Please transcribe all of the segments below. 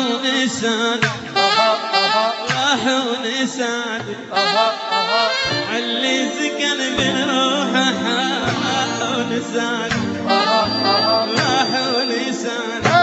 ونساني راح ونساني علي سكن بروحه ونساني راح ونساني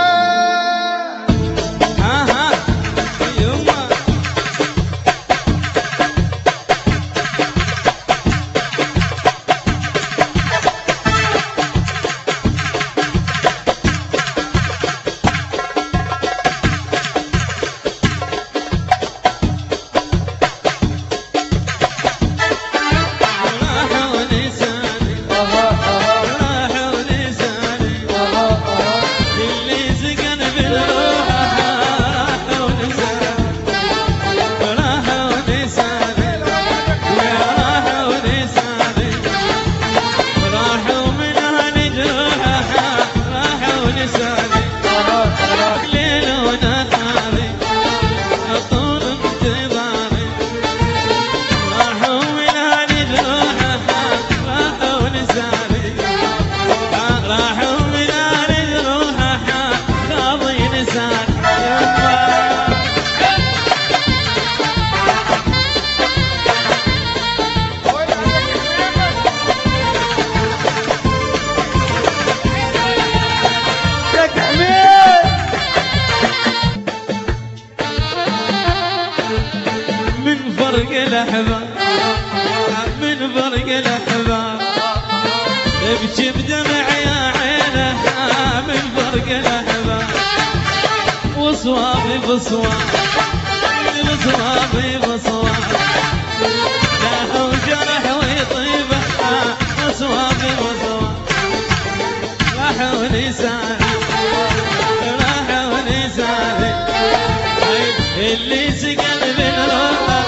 من فرق الأحباب ابكي بدمع يا عينه من فرق الأحباب وصوابي بصواب بصوابي بصواب لا هو جرح ويطيبه وصوابي بصواب راح ونساني راح ونساني اللي سكن بالروحه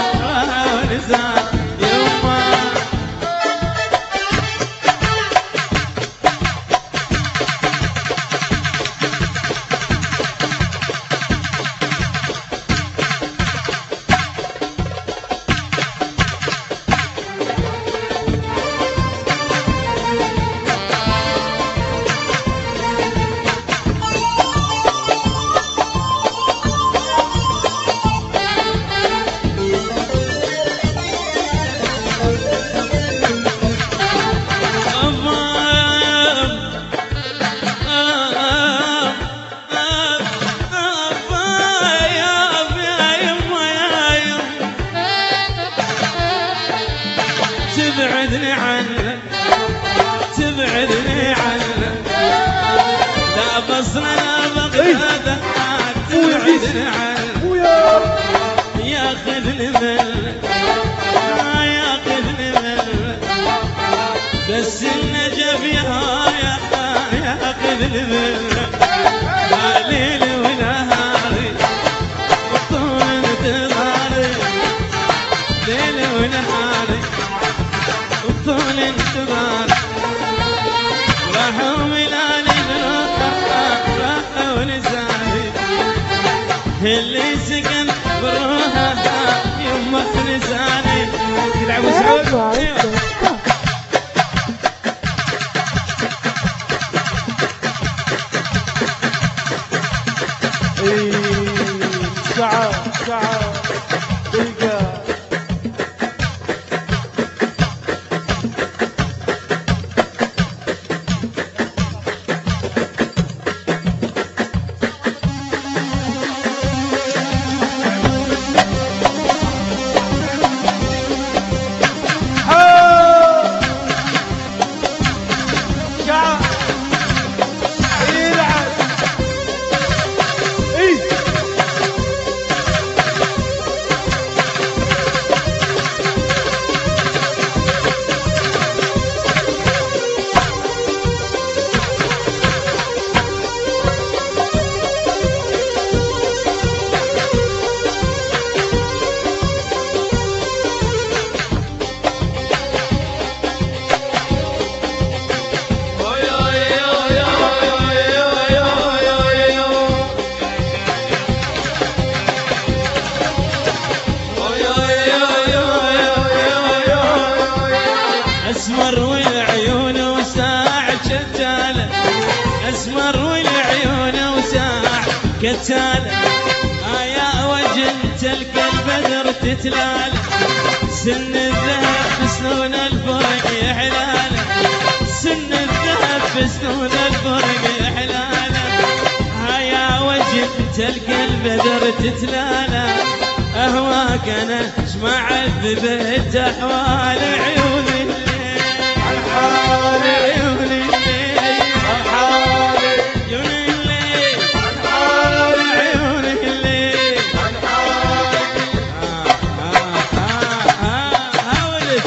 تبعدني عنك تبعدني عنك لا بصر لا بغداد تبعدني عنك ياخذني منك ياخذني منك بس النجف ياخذني منك ليلي ونهاري طول انتظاري ليلي ونهاري طول انتظار راحوا ملاني راحوا ونساني اللي سكن بروحها يمه نساني تلعبوا سعود ساعة دقيقة كتالة يا وجه تلقى البدر تتلالى سن الذهب بسنون الفرق يحلاله سن الذهب بسنون الفرق يحلاله يا وجه تلقى البدر تتلالى أهواك أنا شمع عذبت أحوال عيون الليل الحال عيون الليل الحال عيون الليل الحال عيون الليل ولد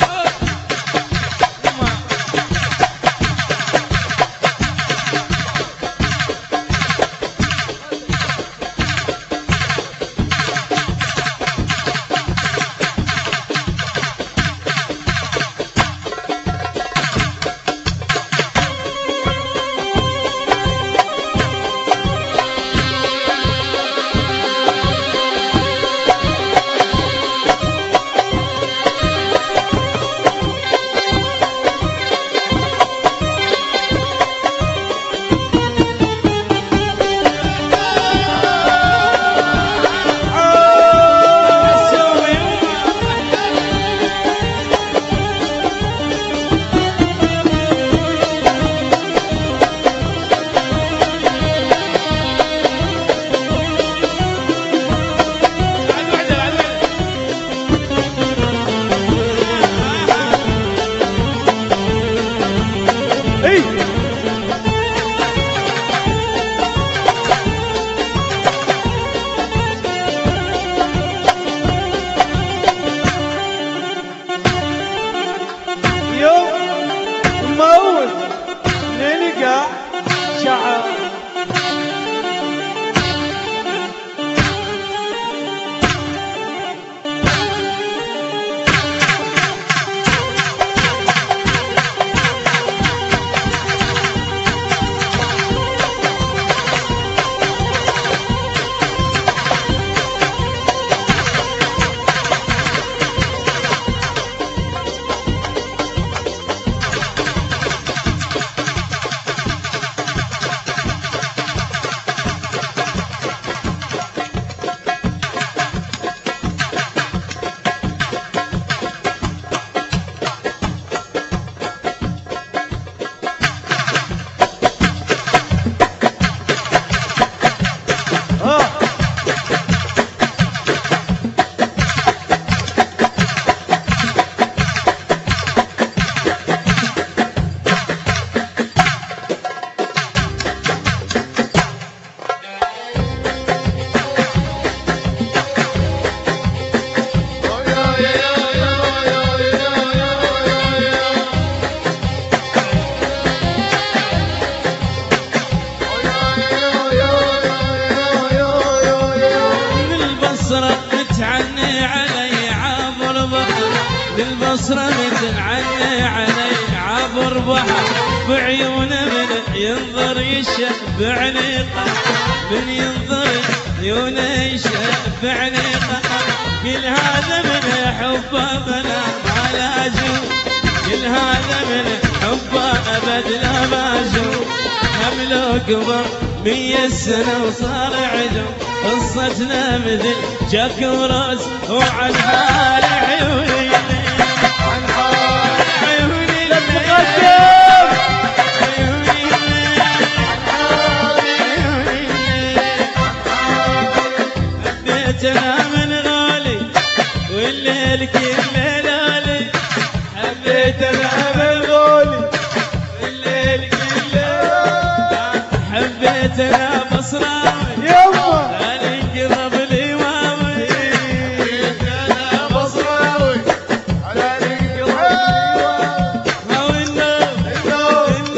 للبصرة مثل عني علي عبر بحر بعيون من ينظر يشبع عنيقه من ينظر عيونه يشبع عنيقه كل هذا من حبه بلا ما لاجوم كل هذا من حبه أبد لا ماجوم هم كبر 100 سنة وصار عجوم قصتنا مثل جاك وراس وعن حال عيوني عن حال عيوني للمقدم حبيتنا من غالي والليل كل ليالي حبيتنا من غالي والليل كل حبيتنا بصراوي يما لا نقرب الإمامي انا بصراوي على الانقلاب هو النوم النوم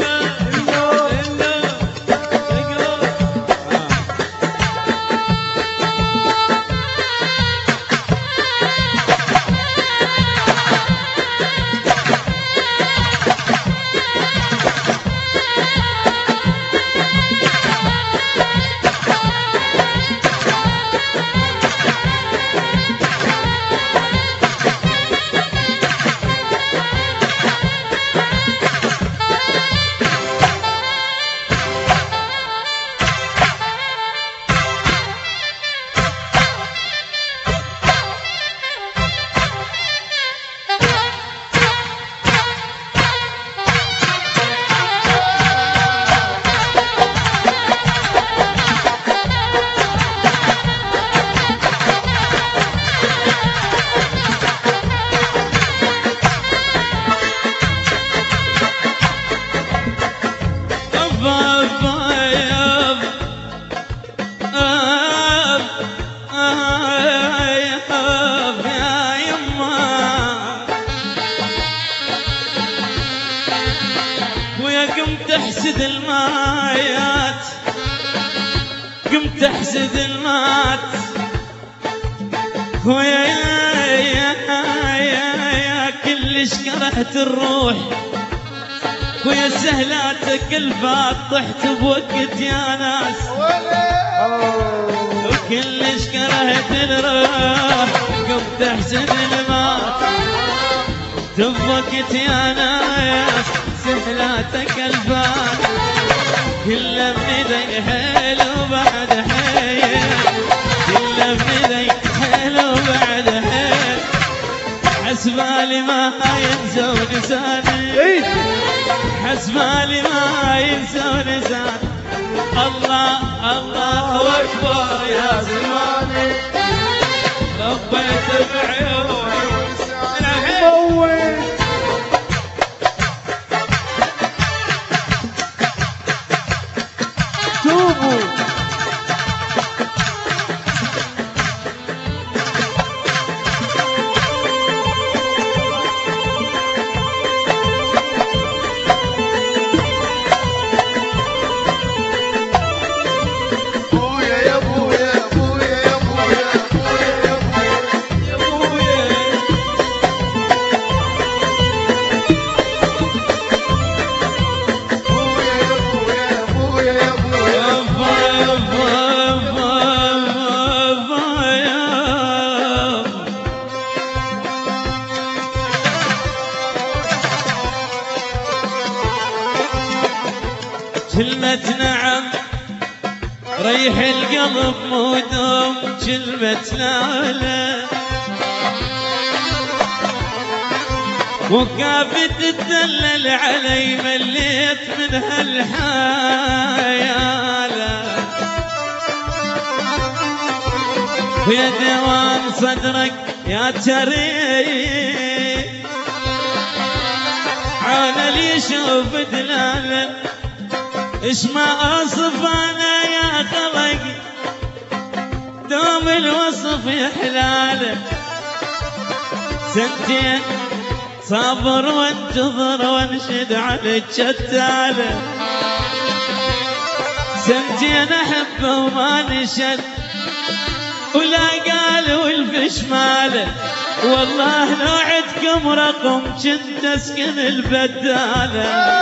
قمت احسد المات خويا يا كلش كرهت الروح خويا سهلاتك الفات طحت بوقت يا ناس وكلش كرهت الروح قمت احسد المات بوقت يا ناس سهلاتك الفات كله بندي حلو بعد حيل كله بندي حلو بعد حيل حسبالي ما ينسى لساني حسبالي ما ينسى لساني الله الله اكبر يا زماني ربيت بعيوني كلمة نعم ريح القلب مودوم كلمة لا لا وكافي تدلل علي مليت من هالحيالة ويا دوام صدرك يا تري عانى لي شوف دلاله اش ما اصف انا يا خلق دوم الوصف يحلاله سنتين صابر وانتظر وانشد على الشتاله سنتين احبه وما نشد ولا قال والفش ماله والله لو عدكم رقم كنت اسكن البداله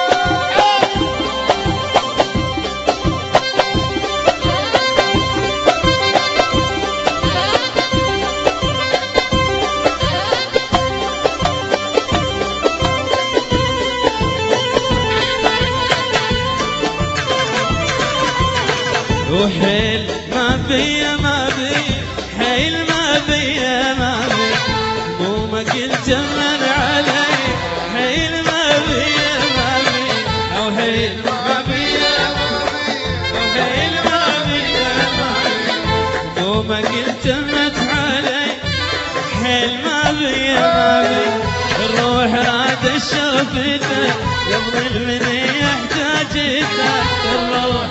وحيل ما بيا ما بيا حيل ما بيا ما بيا مو ما قلت من علي حيل ما بيا ما بيا او حيل ما بيا ما بيا حيل ما بيا ما بيا مو ما قلت من علي حيل ما بيا ما بيا الروح راد شوفتك قبل من يحتاجتك الروح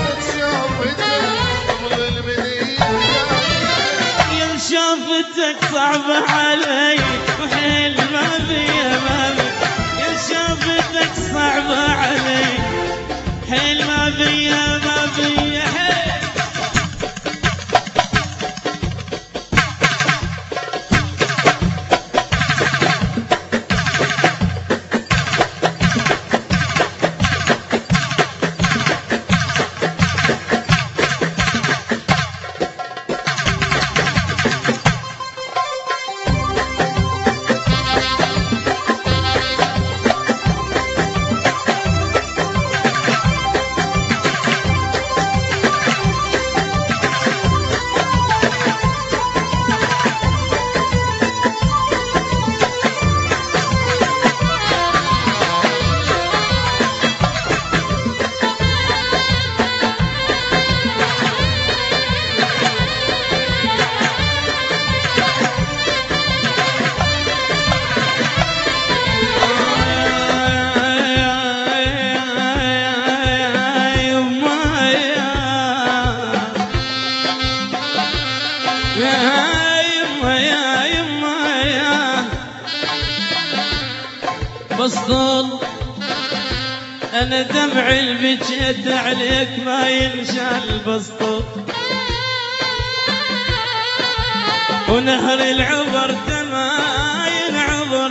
شافتك صعبة علي وحيل ما بيا ما بيا يا شافتك صعبة علي حيل ما بيا ما بيا حيل أنا دمعي اللي بجيت عليك ما ينشال بسطوط، ونهر العبر ما ينعبر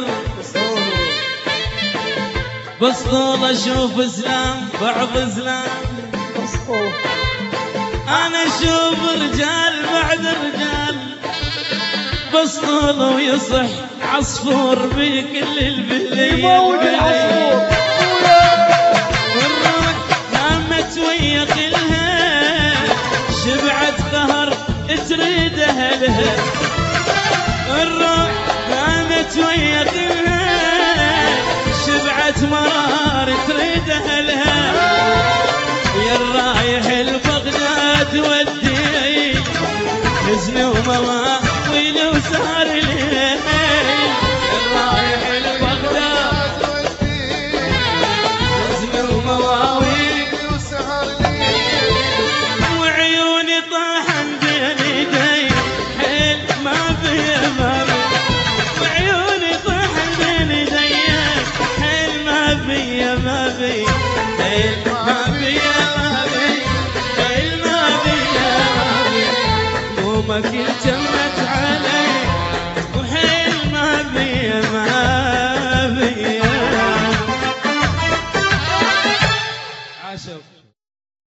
بسطول. أشوف إسلام بعض إسلام، أنا أشوف رجال بعد رجال بسطول، ويصح عصفور بكل البلية يموت العصفور. والروح هامت ويا خلها شبعت قهر تريد أهلها، الروح هامت ويا خلها شبعت مرار تريد أهلها. يا الرايح البغداد ودي حزن ومواويل وسهر الليل، الرايح البغداد حزن ومواويل وسهر الليل، وعيوني طاحن بين يدي حيل ما في امامي، وعيوني طاحن بين يدي حيل ما في امامي، حيل ما في امامي، حيل ما في امامي. همومك التمت